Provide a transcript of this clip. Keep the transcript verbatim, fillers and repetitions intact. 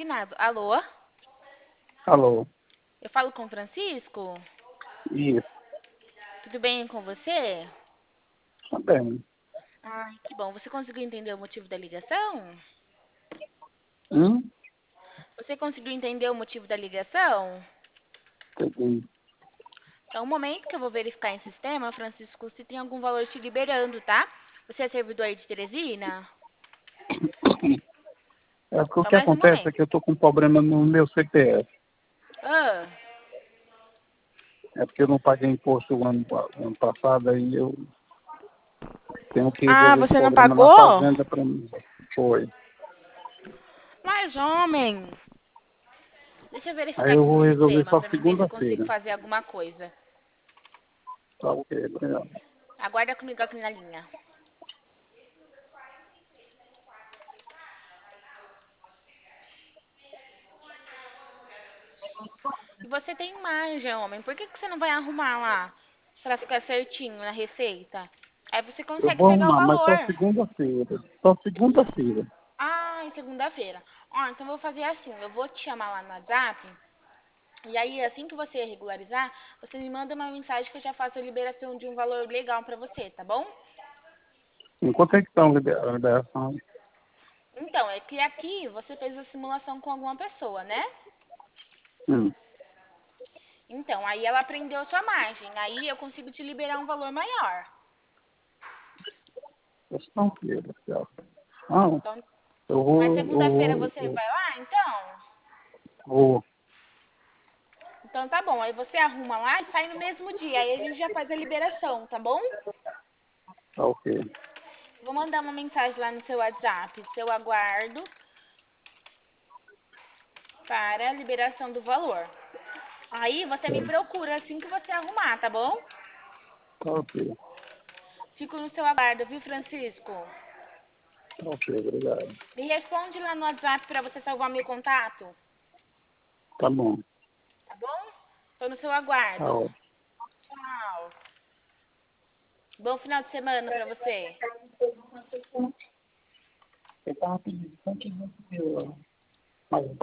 consignado. Alô? Alô, Eu falo com o Francisco? isso, Tudo bem com você? tá bem. Ai, que bom. Você conseguiu entender o motivo da ligação? Hum? Você conseguiu entender o motivo da ligação? Entendi. Então, um momento que eu vou verificar em sistema, Francisco, se tem algum valor te liberando, tá? Você é servidor aí de Teresina? É porque o Só que mais um acontece é momento. que eu tô com um problema no meu C P F. Ah, É porque eu não paguei imposto o ano, pa- o ano passado, aí eu tenho que ah, resolver esse você não problema na pagou? fazenda pra mim. Foi. Mas, homem, deixa eu Aí verificar eu aqui no vou resolver sistema só pra mim ver se eu consigo segunda-feira. fazer alguma coisa. Tá ok, obrigado. Aguarda comigo aqui na linha. E você tem margem, homem. Por que que você não vai arrumar lá pra ficar certinho na receita? Aí você Eu consegue vou pegar o arrumar, mas só valor. segunda-feira. Só segunda-feira. Ah, em segunda-feira. Ó, então eu vou fazer assim. Eu vou te chamar lá no WhatsApp. E aí, assim que você regularizar, você me manda uma mensagem que eu já faço a liberação de um valor legal pra você, tá bom? Enquanto é que estão a liber- a liberação? Então, é que aqui você fez a simulação com alguma pessoa, né? Hum. Então, aí ela aprendeu a sua margem. Aí eu consigo te liberar um valor maior. Sexta-feira, certo. Não, Então, eu mas vou, eu segunda-feira vou, você eu vai lá, então? vou. Então tá bom. Aí você arruma lá e sai no mesmo dia. Aí a gente já faz a liberação, tá bom? Tá ok. Vou mandar uma mensagem lá no seu WhatsApp. Seu aguardo para a liberação do valor. Aí você me procura assim que você arrumar, tá bom? Tá ok. Fico no seu aguardo, viu, Francisco? Tá ok, obrigado. Me responde lá no WhatsApp para você salvar meu contato, Tá bom. tá bom? Tô no seu Tá aguardo. ótimo. Tchau. Bom final de semana para você. Eu tava pedindo, só que não deu, mas